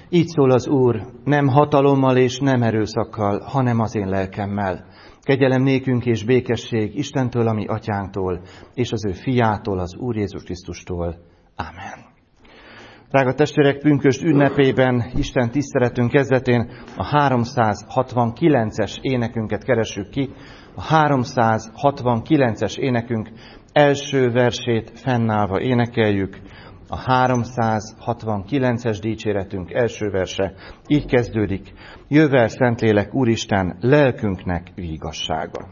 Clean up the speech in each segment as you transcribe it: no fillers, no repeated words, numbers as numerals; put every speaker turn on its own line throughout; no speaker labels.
Így szól az Úr, nem hatalommal és nem erőszakkal, hanem az én lelkemmel. Kegyelem nékünk és békesség Istentől, a mi atyánktól, és az ő fiától, az Úr Jézus Krisztustól. Ámen. Drága testvérek, pünkösd ünnepében, Isten tiszteletünk kezdetén a 369-es énekünket keressük ki. A 369-es énekünk első versét fennállva énekeljük. A 369-es dicséretünk első verse így kezdődik: Jövel, Szentlélek, Úristen, lelkünknek vígassága.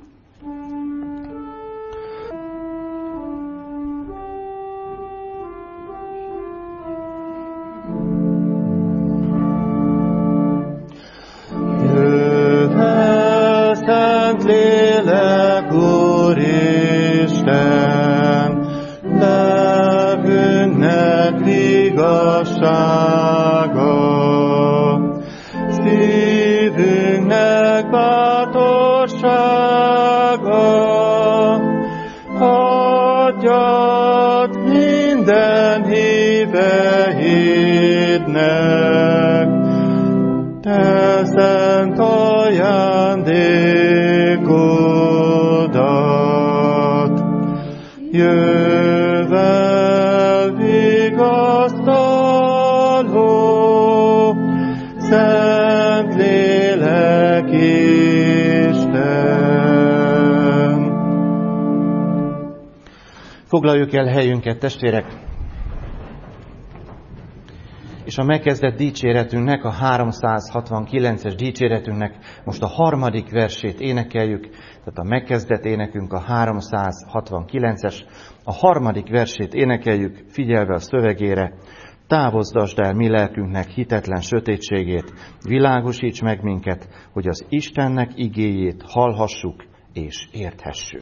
Jövel, Szentlélek, Úristen, lelkünknek vígassága, szívünknek bátorsága, adjad minden híveidnek, te szent ajándékodat. Jövel, vigasztaló, Szentlélek, Isten. Foglaljuk el helyünket, testvérek, és a megkezdett dicséretünknek, a 369-es dicséretünknek most a harmadik versét énekeljük, tehát a megkezdett énekünk a 369-es, a harmadik versét énekeljük, figyelve a szövegére. Távozdasd el mi lelkünknek hitetlen sötétségét, világosíts meg minket, hogy az Istennek igéjét hallhassuk és érthessük.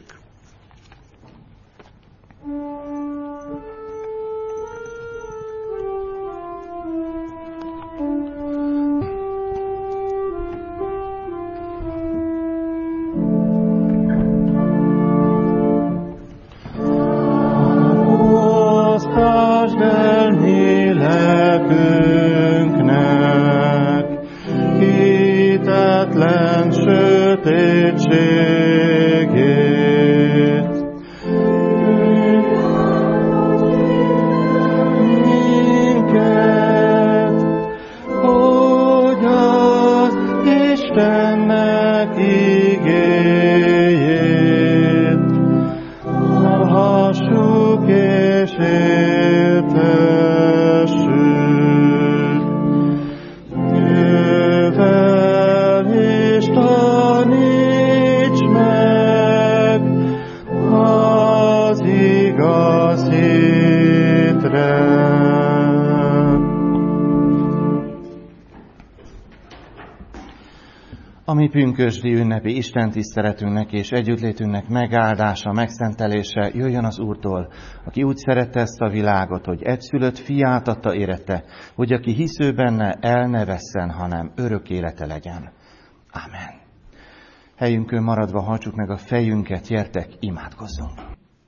Pünkösdi ünnepi istentiszteletünknek és együttlétünknek megáldása, megszentelése jöjjön az Úrtól, aki úgy szerette ezt a világot, hogy egyszülött fiát adta érette, hogy aki hisző benne, el ne vesszen, hanem örök élete legyen. Ámen. Helyünkön maradva hajtsuk meg a fejünket, gyertek, imádkozzunk.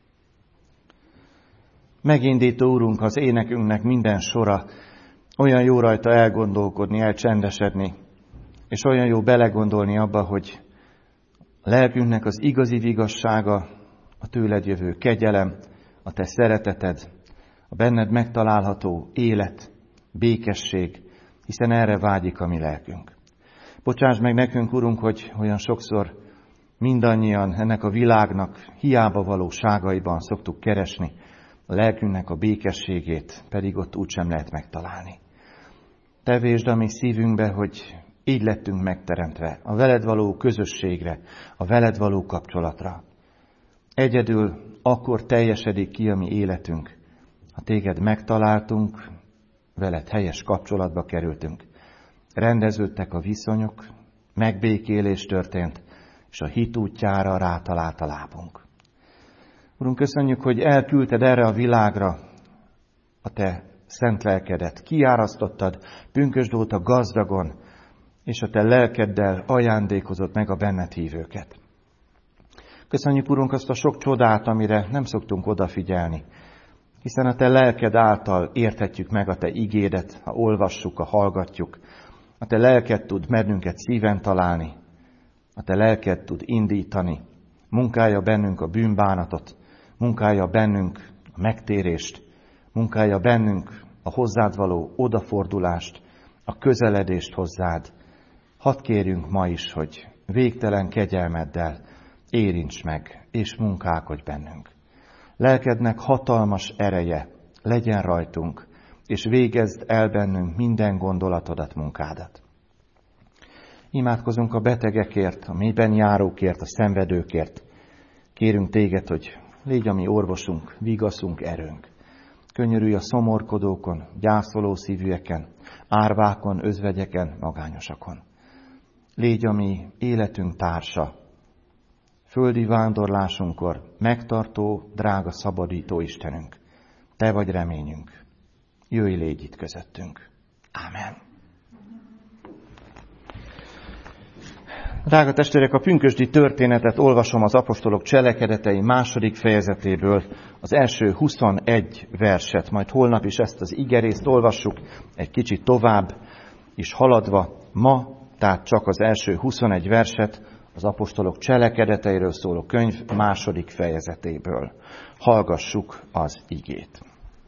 Megindító Úrunk, az énekünknek minden sora, olyan jó rajta elgondolkodni, elcsendesedni, és olyan jó belegondolni abba, hogy a lelkünknek az igazi vigassága, a tőled jövő kegyelem, a te szereteted, a benned megtalálható élet, békesség, hiszen erre vágyik a mi lelkünk. Bocsáss meg nekünk, Urunk, hogy olyan sokszor mindannyian ennek a világnak hiába valóságaiban szoktuk keresni, a lelkünknek a békességét pedig ott úgysem lehet megtalálni. Te vésd a mi szívünkbe, hogy így lettünk megteremtve, a veled való közösségre, a veled való kapcsolatra. Egyedül akkor teljesedik ki a mi életünk, ha téged megtaláltunk, veled helyes kapcsolatba kerültünk. Rendeződtek a viszonyok, megbékélés történt, és a hit útjára rátalált a lábunk. Urunk, köszönjük, hogy elküldted erre a világra a te szent lelkedet, kiárasztottad pünkösd óta gazdagon, és a te lelkeddel ajándékozott meg a benned hívőket. Köszönjük, Urunk, azt a sok csodát, amire nem szoktunk odafigyelni, hiszen a Te lelked által érthetjük meg a Te igédet, ha olvassuk, ha hallgatjuk. A Te lelked tud bennünket szíven találni, a Te lelked tud indítani, munkálja bennünk a bűnbánatot, munkálja bennünk a megtérést, munkálja bennünk a hozzád való odafordulást, a közeledést hozzád. Hadd kérjünk ma is, hogy végtelen kegyelmeddel érints meg, és munkálkodj bennünk. Lelkednek hatalmas ereje legyen rajtunk, és végezd el bennünk minden gondolatodat, munkádat. Imádkozunk a betegekért, a mélyben járókért, a szenvedőkért. Kérünk Téged, hogy légy a mi orvosunk, vigaszunk, erőnk. Könyörülj a szomorkodókon, gyászoló szívűeken, árvákon, özvegyeken, magányosakon. Légy a mi életünk társa, földi vándorlásunkkor megtartó, drága szabadító Istenünk. Te vagy reményünk. Jöjj, légy itt közöttünk. Ámen. Drága testvérek, a pünkösdi történetet olvasom az apostolok cselekedetei 2. fejezetéből, az első 21 verset, majd holnap is ezt az igerészt olvassuk, egy kicsit tovább is haladva. Ma, tehát csak az első 21 verset, az apostolok cselekedeteiről szóló könyv 2. fejezetéből. Hallgassuk az igét.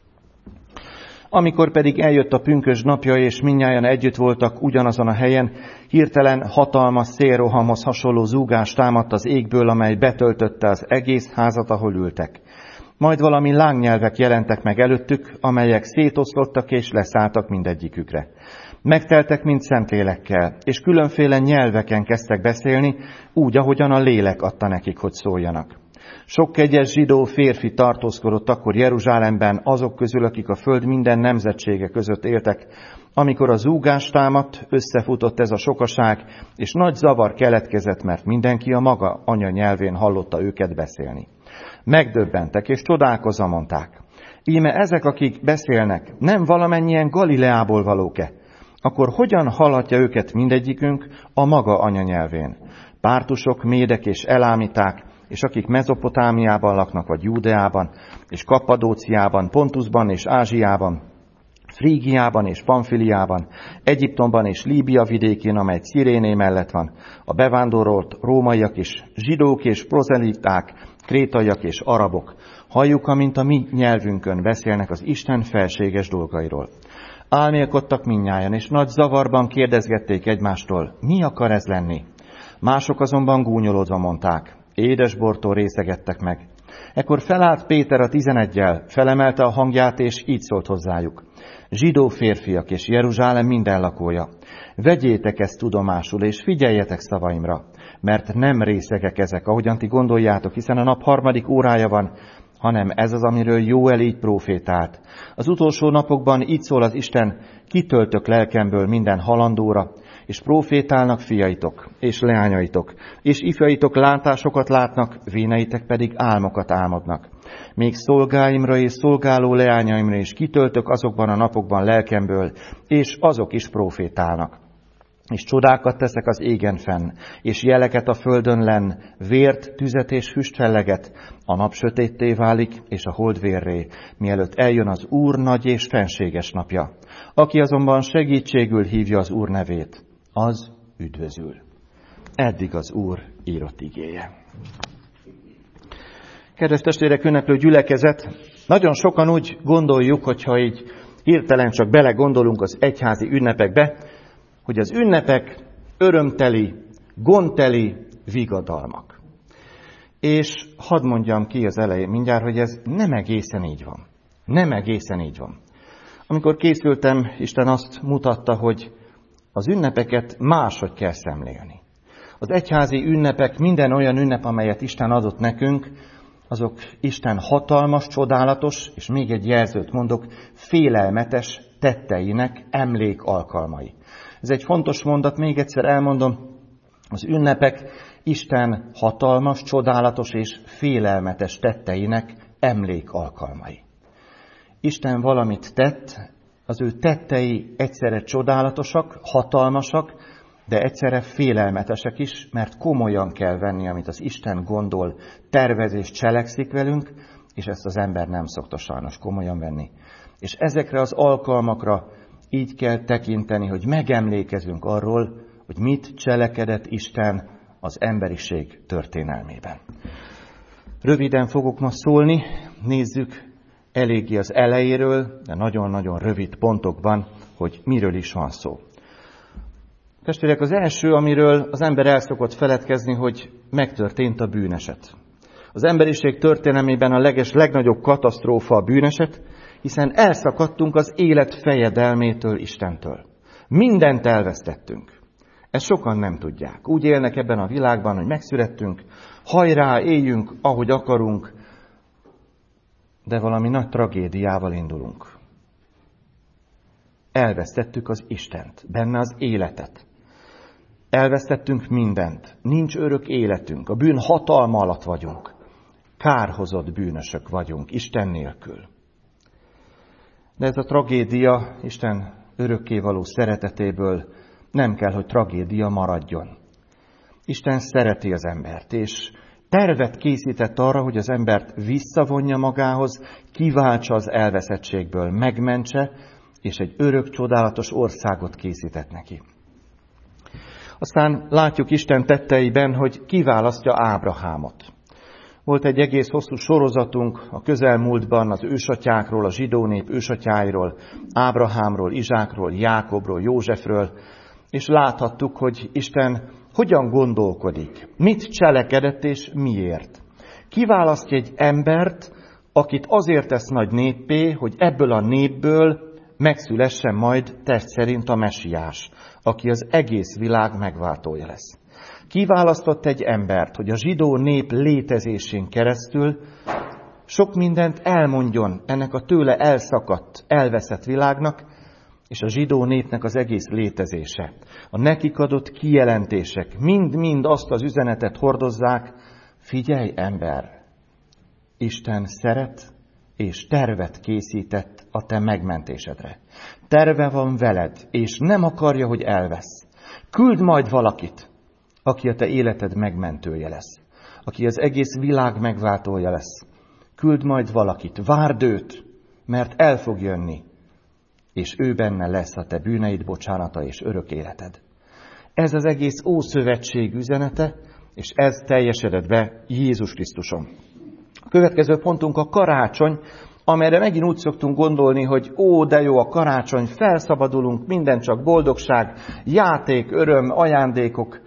Amikor pedig eljött a pünkösd napja, és mindnyájan együtt voltak ugyanazon a helyen, hirtelen hatalmas szélrohamhoz hasonló zúgás támadt az égből, amely betöltötte az egész házat, ahol ültek. Majd valami lángnyelvek jelentek meg előttük, amelyek szétoszlottak és leszálltak mindegyikükre. Megteltek mind Szentlélekkel, és különféle nyelveken kezdtek beszélni, úgy, ahogyan a lélek adta nekik, hogy szóljanak. Sok kegyes zsidó férfi tartózkodott akkor Jeruzsálemben azok közül, akik a föld minden nemzetsége között éltek. Amikor a zúgás támadt, összefutott ez a sokaság, és nagy zavar keletkezett, mert mindenki a maga anyanyelvén hallotta őket beszélni. Megdöbbentek, és csodálkozva mondták: íme ezek, akik beszélnek, nem valamennyien Galileából valók-e? Akkor hogyan hallatja őket mindegyikünk a maga anyanyelvén? Pártusok, médek és elámiták, és akik Mezopotámiában laknak, vagy Júdeában, és Kappadóciában, Pontusban és Ázsiában, Frígiában és Pamfiliában, Egyiptomban és Líbia vidékén, amely Ciréné mellett van, a bevándorolt rómaiak is, zsidók és prozeliták, krétaiak és arabok, halljuk, amint a mi nyelvünkön beszélnek az Isten felséges dolgairól. Álmélkodtak mindnyájan, és nagy zavarban kérdezgették egymástól: mi akar ez lenni? Mások azonban gúnyolódva mondták: édesbortól részegettek meg. Ekkor felállt Péter a 11-jel, felemelte a hangját, és így szólt hozzájuk: zsidó férfiak és Jeruzsálem minden lakója, vegyétek ezt tudomásul, és figyeljetek szavaimra, mert nem részegek ezek, ahogyan ti gondoljátok, hiszen a nap 3. órája van, hanem ez az, amiről Jóel így prófétált. Az utolsó napokban így szól az Isten: kitöltök lelkemből minden halandóra, és prófétálnak fiaitok, és leányaitok, és ifjaitok látásokat látnak, véneitek pedig álmokat álmodnak. Még szolgáimra és szolgáló leányaimra is kitöltök azokban a napokban lelkemből, és azok is prófétálnak. És csodákat teszek az égen fenn, és jeleket a földön lenn, vért, tüzet és füstfelleget, a nap sötétté válik, és a hold vérré, mielőtt eljön az Úr nagy és fenséges napja. Aki azonban segítségül hívja az Úr nevét, az üdvözül. Eddig az Úr írott igéje. Kedves testvérek, ünneplő gyülekezet, nagyon sokan úgy gondoljuk, hogyha így hirtelen csak belegondolunk az egyházi ünnepekbe, hogy az ünnepek örömteli, gondteli vigadalmak. És hadd mondjam ki az elején mindjárt, hogy ez nem egészen így van. Nem egészen így van. Amikor készültem, Isten azt mutatta, hogy az ünnepeket máshogy kell szemlélni. Az egyházi ünnepek, minden olyan ünnep, amelyet Isten adott nekünk, azok Isten hatalmas, csodálatos, és még egy jelzőt mondok, félelmetes tetteinek emlék alkalmai. Ez egy fontos mondat, még egyszer elmondom, az ünnepek Isten hatalmas, csodálatos és félelmetes tetteinek emlék alkalmai. Isten valamit tett, az ő tettei egyszerre csodálatosak, hatalmasak, de egyszerre félelmetesek is, mert komolyan kell venni, amit az Isten gondol, tervez és cselekszik velünk, és ezt az ember nem szokta sajnos komolyan venni. És ezekre az alkalmakra így kell tekinteni, hogy megemlékezünk arról, hogy mit cselekedett Isten az emberiség történelmében. Röviden fogok ma szólni, nézzük eléggé az elejéről, de nagyon-nagyon rövid pontokban, hogy miről is van szó. Testvérek, az első, amiről az ember el szokott feledkezni, hogy megtörtént a bűneset. Az emberiség történelmében a legnagyobb katasztrófa a bűneset, hiszen elszakadtunk az élet fejedelmétől, Istentől. Mindent elvesztettünk. Ezt sokan nem tudják. Úgy élnek ebben a világban, hogy megszülettünk, hajrá, éljünk, ahogy akarunk, de valami nagy tragédiával indulunk. Elvesztettük az Istent, benne az életet. Elvesztettünk mindent, nincs örök életünk, a bűn hatalma alatt vagyunk. Kárhozott bűnösök vagyunk, Isten nélkül. De ez a tragédia Isten örökkévaló szeretetéből nem kell, hogy tragédia maradjon. Isten szereti az embert, és tervet készített arra, hogy az embert visszavonja magához, kiváltsa az elveszettségből, megmentse, és egy örök, csodálatos országot készített neki. Aztán látjuk Isten tetteiben, hogy kiválasztja Ábrahámot. Volt egy egész hosszú sorozatunk a közelmúltban az ősatyákról, a zsidó nép ősatyáiról, Ábrahámról, Izsákról, Jákobról, Józsefről, és láthattuk, hogy Isten hogyan gondolkodik, mit cselekedett és miért. Kiválasztja egy embert, akit azért tesz nagy néppé, hogy ebből a népből megszülessen majd test szerint a mesiás, aki az egész világ megváltója lesz. Kiválasztott egy embert, hogy a zsidó nép létezésén keresztül sok mindent elmondjon ennek a tőle elszakadt, elveszett világnak, és a zsidó népnek az egész létezése. A nekik adott kijelentések mind-mind azt az üzenetet hordozzák, figyelj ember, Isten szeret és tervet készített a te megmentésedre. Terve van veled, és nem akarja, hogy elvesz. Küld majd valakit, aki a te életed megmentője lesz, aki az egész világ megváltója lesz. Küld majd valakit, várd őt, mert el fog jönni, és ő benne lesz a te bűneid bocsánata és örök életed. Ez az egész Ószövetség üzenete, és ez teljesedett be Jézus Krisztuson. A következő pontunk a karácsony, amelyre megint úgy szoktunk gondolni, hogy ó, de jó a karácsony, felszabadulunk, minden csak boldogság, játék, öröm, ajándékok.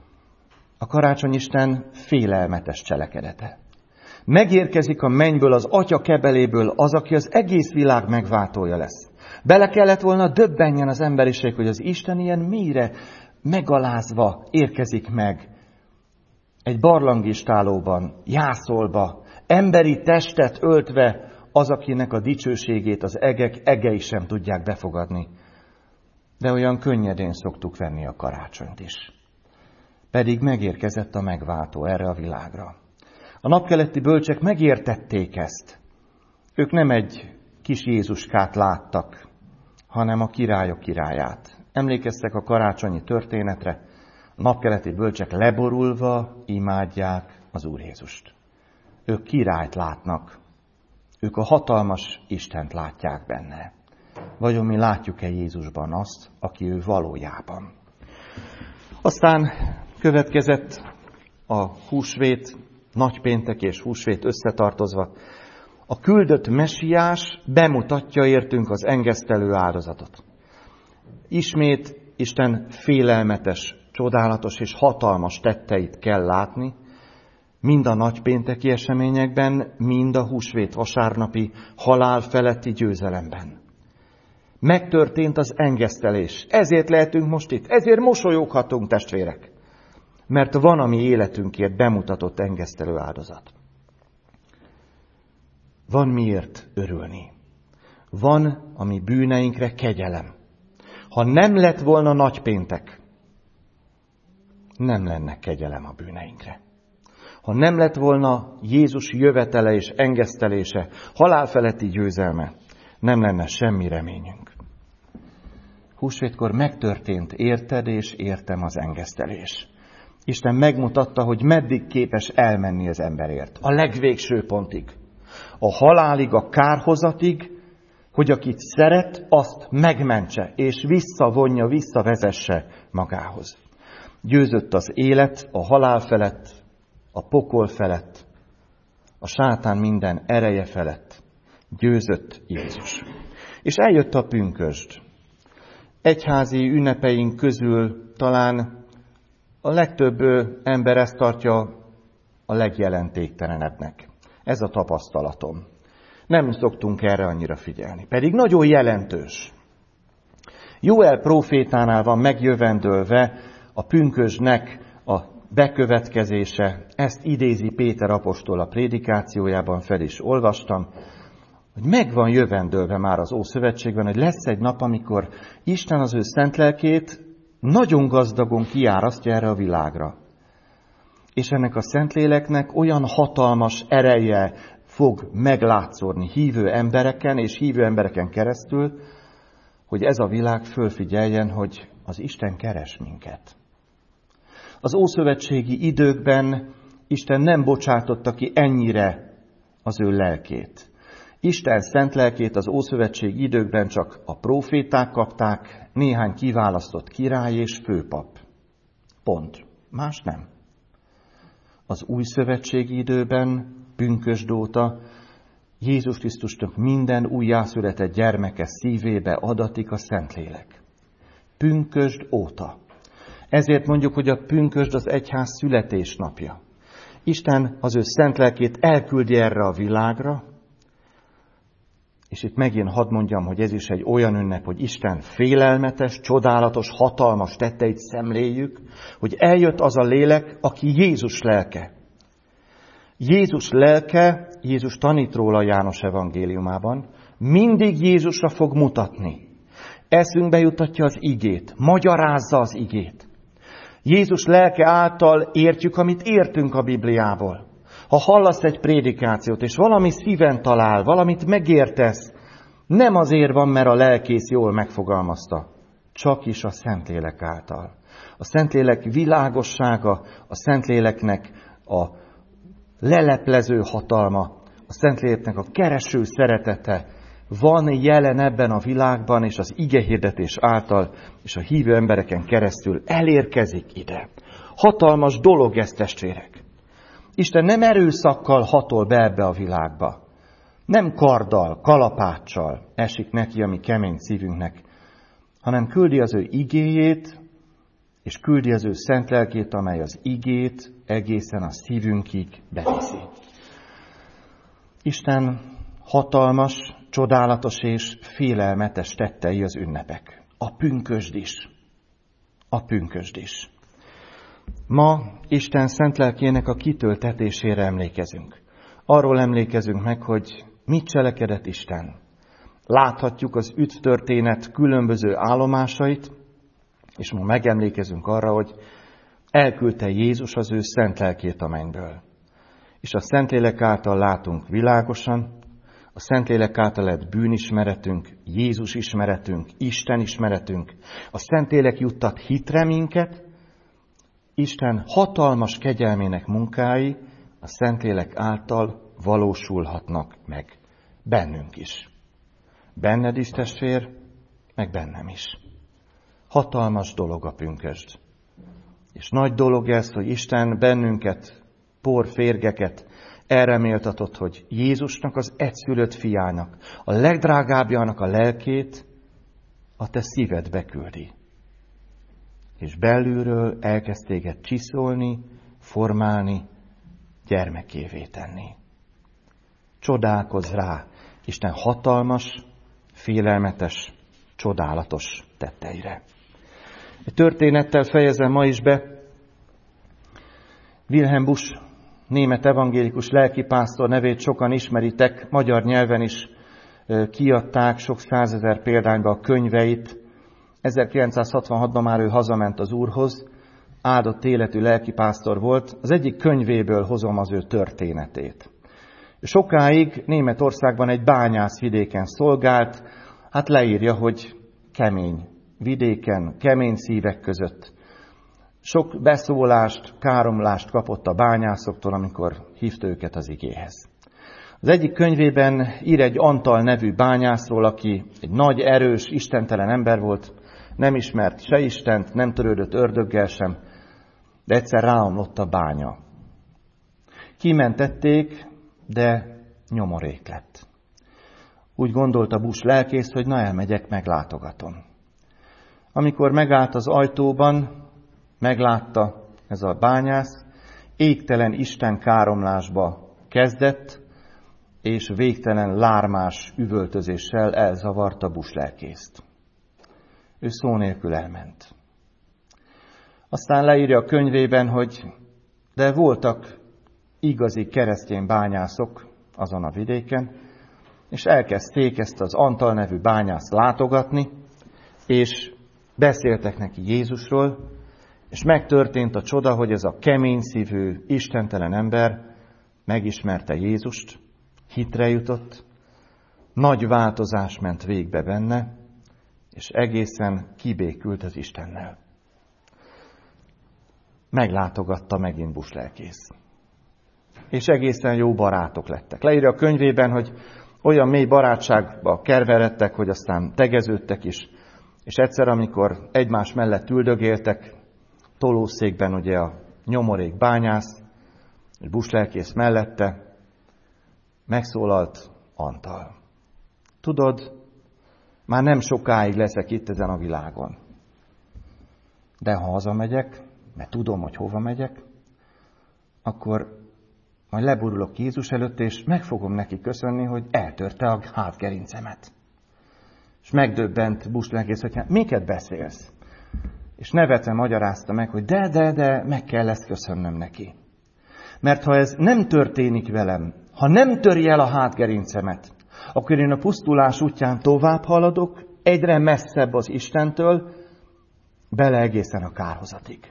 A karácsony Isten félelmetes cselekedete. Megérkezik a mennyből, az Atya kebeléből az, aki az egész világ megváltója lesz. Bele kellett volna döbbenjen az emberiség, hogy az Isten ilyen mélyre megalázva érkezik meg. Egy barlangistálóban, jászolba, emberi testet öltve, az, akinek a dicsőségét az egek egei sem tudják befogadni. De olyan könnyedén szoktuk venni a karácsonyt is. Pedig megérkezett a megváltó erre a világra. A napkeleti bölcsek megértették ezt. Ők nem egy kis Jézuskát láttak, hanem a királyok királyát. Emlékeztek a karácsonyi történetre? A napkeleti bölcsek leborulva imádják az Úr Jézust. Ők királyt látnak. Ők a hatalmas Istent látják benne. Vajon mi látjuk-e Jézusban azt, aki ő valójában? Aztán következett a húsvét, nagypéntek és húsvét összetartozva. A küldött mesiás bemutatja értünk az engesztelő áldozatot. Ismét Isten félelmetes, csodálatos és hatalmas tetteit kell látni, mind a nagypénteki eseményekben, mind a húsvét vasárnapi halál feletti győzelemben. Megtörtént az engesztelés. Ezért lehetünk most itt. Ezért mosolyoghatunk, testvérek. Mert van a mi életünkért bemutatott engesztelő áldozat. Van miért örülni. Van a mi bűneinkre kegyelem. Ha nem lett volna nagypéntek, nem lenne kegyelem a bűneinkre. Ha nem lett volna Jézus jövetele és engesztelése, halálfeletti győzelme, nem lenne semmi reményünk. Húsvétkor megtörtént érted és értem az engesztelés. Isten megmutatta, hogy meddig képes elmenni az emberért. A legvégső pontig. A halálig, a kárhozatig, hogy akit szeret, azt megmentse, és visszavonja, visszavezesse magához. Győzött az élet, a halál felett, a pokol felett, a sátán minden ereje felett. Győzött Jézus. És eljött a pünkösd. Egyházi ünnepeink közül talán a legtöbb ember ezt tartja a legjelentéktelenebbnek. Ez a tapasztalatom. Nem szoktunk erre annyira figyelni. Pedig nagyon jelentős. Jóel prófétánál van megjövendölve a pünkösdnek a bekövetkezése. Ezt idézi Péter apostol a prédikációjában, fel is olvastam, hogy meg van jövendölve már az Ószövetségben, hogy lesz egy nap, amikor Isten az ő szent lelkét nagyon gazdagon kiárasztja erre a világra. És ennek a Szentléleknek olyan hatalmas ereje fog meglátszódni hívő embereken és hívő embereken keresztül, hogy ez a világ fölfigyeljen, hogy az Isten keres minket. Az ószövetségi időkben Isten nem bocsátotta ki ennyire az ő lelkét. Isten szent lelkét az ószövetségi időkben csak a próféták kapták, néhány kiválasztott király és főpap. Pont. Más nem. Az új szövetségi időben, pünkösd óta Jézus Krisztusnak minden újjászületett gyermeke szívébe adatik a Szentlélek. Pünkösd óta. Ezért mondjuk, hogy a pünkösd az egyház születésnapja. Isten az ő szent lelkét elküldi erre a világra, és itt megint hadd mondjam, hogy ez is egy olyan ünnep, hogy Isten félelmetes, csodálatos, hatalmas tetteit szemléljük, hogy eljött az a lélek, aki Jézus lelke. Jézus lelke, Jézus tanít róla János evangéliumában, mindig Jézusra fog mutatni. Eszünkbe juttatja az igét, magyarázza az igét. Jézus lelke által értjük, amit értünk a Bibliából. Ha hallasz egy prédikációt, és valami szíven talál, valamit megértesz, nem azért van, mert a lelkész jól megfogalmazta, csak is a Szentlélek által. A Szentlélek világossága, a Szentléleknek a leleplező hatalma, a Szentléleknek a kereső szeretete van jelen ebben a világban, és az igehirdetés által, és a hívő embereken keresztül elérkezik ide. Hatalmas dolog ez, testvérek. Isten nem erőszakkal hatol be ebbe a világba. Nem karddal, kalapáccsal esik neki a mi kemény szívünknek, hanem küldi az ő igéjét, és küldi az ő szent lelkét, amely az igét egészen a szívünkig beviszi. Isten hatalmas, csodálatos és félelmetes tettei az ünnepek. A pünkösd is. A pünkösd is. Ma Isten szent lelkének a kitöltetésére emlékezünk. Arról emlékezünk meg, hogy mit cselekedett Isten. Láthatjuk az üdvtörténet különböző állomásait, és ma megemlékezünk arra, hogy elküldte Jézus az ő szent lelkét a mennyből. És a Szentlélek által látunk világosan, a Szentlélek által lett bűnismeretünk, Jézus ismeretünk, Isten ismeretünk. A Szentlélek juttat hitre minket, Isten hatalmas kegyelmének munkái a Szentlélek által valósulhatnak meg. Bennünk is. Benned is, testvér, meg bennem is. Hatalmas dolog a pünkösd. És nagy dolog ez, hogy Isten bennünket, porférgeket erre méltatott, hogy Jézusnak az egyszülött fiának, a legdrágábbjának a lelkét a te szívedbe küldi. És belülről elkezd téged csiszolni, formálni, gyermekévé tenni. Csodálkozz rá Isten hatalmas, félelmetes, csodálatos tetteire. Egy történettel fejezem ma is be. Wilhelm Busch, német evangélikus lelkipásztor nevét sokan ismeritek, magyar nyelven is kiadták sok százezer példányba a könyveit. 1966-ban már ő hazament az Úrhoz, áldott életű lelkipásztor volt. Az egyik könyvéből hozom az ő történetét. Sokáig Németországban egy bányászvidéken szolgált, hát leírja, hogy kemény vidéken, kemény szívek között. Sok beszólást, káromlást kapott a bányászoktól, amikor hívta őket az igéhez. Az egyik könyvében ír egy Antal nevű bányászról, aki egy nagy, erős, istentelen ember volt, nem ismert se Istent, nem törődött ördöggel sem, de egyszer ráomlott a bánya. Kimentették, de nyomorék lett. Úgy gondolta Bush lelkész, hogy na elmegyek, meglátogatom. Amikor megállt az ajtóban, meglátta ez a bányász, égtelen Isten káromlásba kezdett, és végtelen lármás üvöltözéssel elzavarta Bush lelkészt. Ő szó nélkül elment. Aztán leírja a könyvében, hogy de voltak igazi keresztény bányászok azon a vidéken, és elkezdték ezt az Antal nevű bányászt látogatni, és beszéltek neki Jézusról, és megtörtént a csoda, hogy ez a kemény szívű, istentelen ember megismerte Jézust, hitre jutott, nagy változás ment végbe benne, és egészen kibékült az Istennel. Meglátogatta megint Bush lelkész. És egészen jó barátok lettek. Leírja a könyvében, hogy olyan mély barátságba keveredtek, hogy aztán tegeződtek is, és egyszer, amikor egymás mellett üldögéltek, tolószékben ugye a nyomorék bányász, és Bush lelkész mellette, megszólalt Antal. Tudod, már nem sokáig leszek itt ezen a világon. De ha hazamegyek, mert tudom, hogy hova megyek, akkor majd leborulok Jézus előtt, és meg fogom neki köszönni, hogy eltörte a hátgerincemet. És megdöbbent Bush lelkész, hogy hát miket beszélsz? És nevetve magyarázta meg, hogy de, meg kell ezt köszönnöm neki. Mert ha ez nem történik velem, ha nem töri el a hátgerincemet, akkor én a pusztulás útján tovább haladok, egyre messzebb az Istentől, bele egészen a kárhozatig.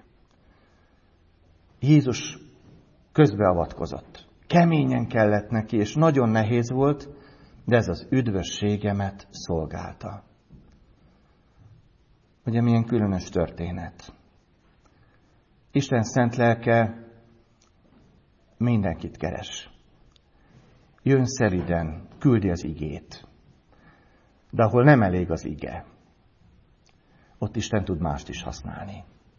Jézus közbeavatkozott. Keményen kellett neki, és nagyon nehéz volt, de ez az üdvösségemet szolgálta. Ugye milyen különös történet. Isten szent lelke mindenkit keres. Jön szeriden, küldi az igét. De ahol nem elég az ige, ott Isten tud mást is használni.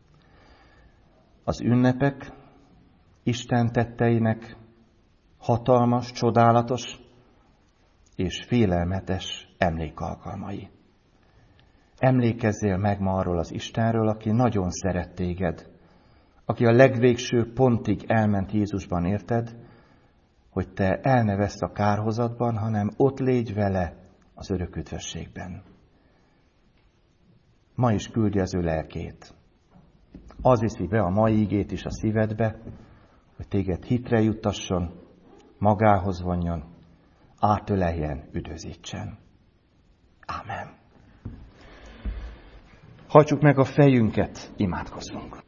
Az ünnepek Isten tetteinek hatalmas, csodálatos és félelmetes emlékalkalmai. Emlékezzél meg ma arról az Istenről, aki nagyon szeret téged, aki a legvégső pontig elment Jézusban, érted, hogy te el ne vessz a kárhozatban, hanem ott légy vele az örök üdvösségben. Ma is küldi az ő lelkét. Az viszi be a mai igét is a szívedbe, hogy téged hitre juttasson, magához vonjon, átöleljen, üdvözítsen. Ámen. Hajtsuk meg a fejünket, imádkozzunk.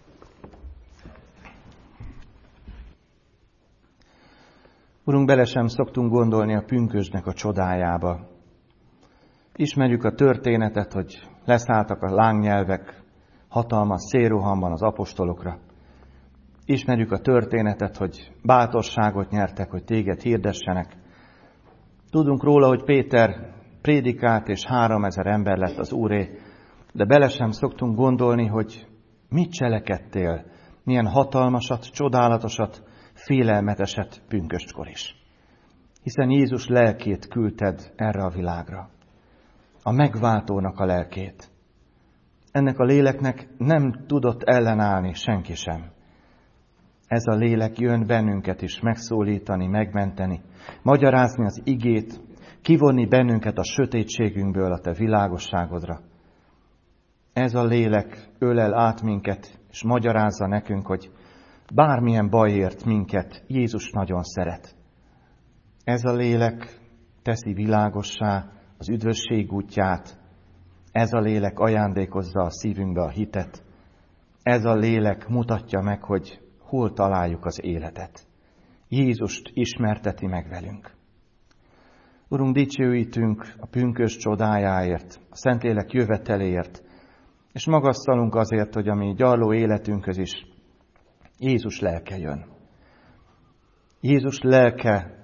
Urunk, bele sem szoktunk gondolni a pünkösdnek a csodájába. Ismerjük a történetet, hogy leszálltak a lángnyelvek hatalmas szélrohamban az apostolokra. Ismerjük a történetet, hogy bátorságot nyertek, hogy téged hirdessenek. Tudunk róla, hogy Péter prédikált, és 3000 ember lett az Úré, de bele sem szoktunk gondolni, hogy mit cselekedtél, milyen hatalmasat, csodálatosat, félelmeteset pünköstkor is. Hiszen Jézus lelkét küldted erre a világra. A megváltónak a lelkét. Ennek a léleknek nem tudott ellenállni senki sem. Ez a lélek jön bennünket is megszólítani, megmenteni, magyarázni az igét, kivonni bennünket a sötétségünkből a te világosságodra. Ez a lélek ölel át minket, és magyarázza nekünk, hogy bármilyen bajért minket Jézus nagyon szeret. Ez a lélek teszi világossá az üdvösség útját, ez a lélek ajándékozza a szívünkbe a hitet, ez a lélek mutatja meg, hogy hol találjuk az életet. Jézust ismerteti meg velünk. Urunk, dicsőítünk a pünkösd csodájáért, a Szentlélek jöveteléért, és magasztalunk azért, hogy a mi gyarló életünkhöz is Jézus lelke jön. Jézus lelke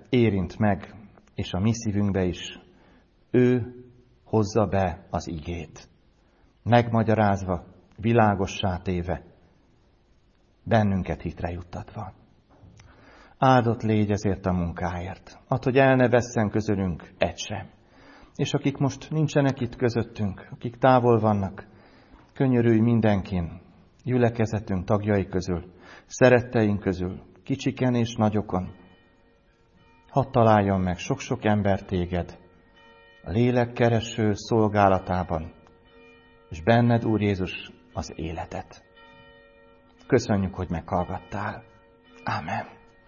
érint meg, és a mi szívünkbe is. Ő hozza be az igét, megmagyarázva, világossá téve, bennünket hitre juttatva. Áldott légy ezért a munkáért, hogy el ne vesszen közülünk egy sem. És akik most nincsenek itt közöttünk, akik távol vannak, könyörülj mindenkin, gyülekezetünk tagjai közül, szeretteink közül, kicsiken és nagyokon. Hadd találjon meg sok-sok ember téged a lélekkereső szolgálatában, és benned, Úr Jézus, az életet. Köszönjük, hogy meghallgattál. Ámen.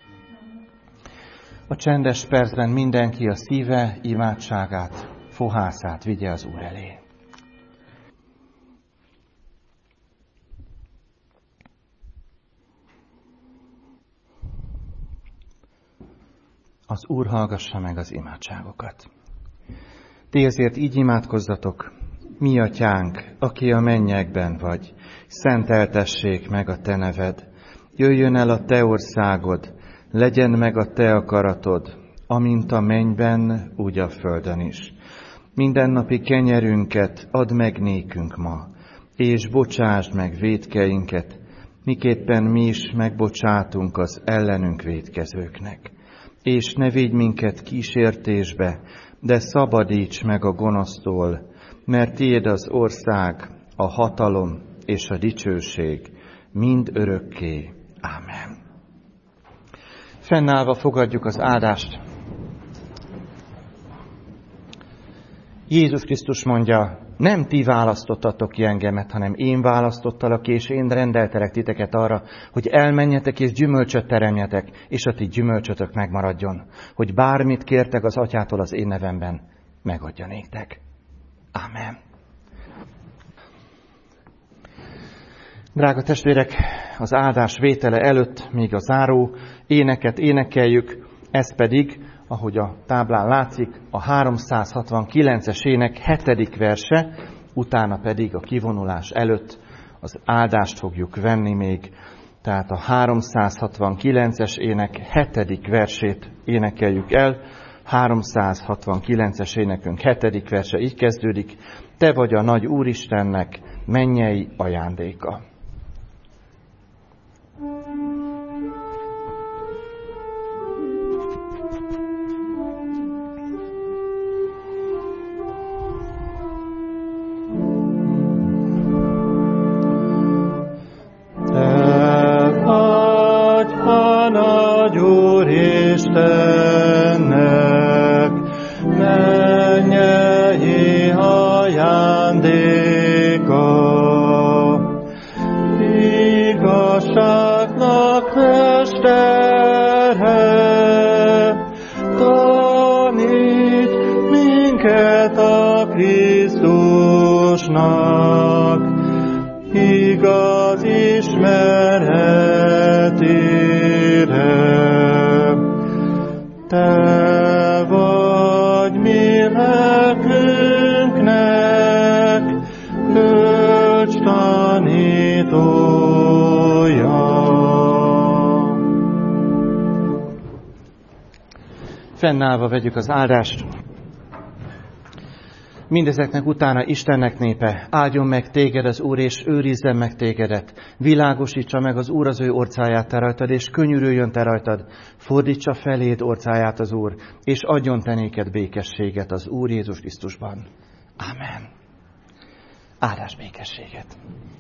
A csendes percben mindenki a szíve imádságát, fohászát vigye az Úr elé. Az Úr hallgassa meg az imádságokat. Ti ezért így imádkozzatok: mi atyánk, aki a mennyekben vagy, szenteltessék meg a te neved. Jöjjön el a te országod, legyen meg a te akaratod, amint a mennyben, úgy a földön is. Mindennapi kenyerünket add meg nékünk ma, és bocsásd meg vétkeinket, miképpen mi is megbocsátunk az ellenünk vétkezőknek. És ne védj minket kísértésbe, de szabadíts meg a gonosztól, mert tiéd az ország, a hatalom és a dicsőség mind örökké. Ámen. Fennállva fogadjuk az áldást. Jézus Krisztus mondja, nem ti választottatok ki engemet, hanem én választottalak, és én rendeltelek titeket arra, hogy elmenjetek és gyümölcsöt teremjetek, és a ti gyümölcsötök megmaradjon, hogy bármit kértek az atyától az én nevemben, megadja néktek. Ámen. Drága testvérek, az áldás vétele előtt még a záró éneket énekeljük, ez pedig, ahogy a táblán látszik, a 369-es ének 7. verse, utána pedig a kivonulás előtt az áldást fogjuk venni még. Tehát a 369-es ének 7. versét énekeljük el. 369-es énekünk 7. verse így kezdődik: Te vagy a nagy Úristennek mennyei ajándéka.
Istennek mennyei ajándéka, igazságnak mestere, tanít minket a Krisztusnak, igaz ismeretére. Te vagy mi lelkünknek bölcs tanítója.
Fennállva vegyük az áldást. Mindezeknek utána Istennek népe, áldjon meg téged az Úr, és őrizzen meg tégedet. Világosítsa meg az Úr az ő orcáját te rajtad, és könyörüljön te rajtad. Fordítsa feléd orcáját az Úr, és adjon te néked békességet az Úr Jézus Krisztusban. Ámen. Áldás békességet.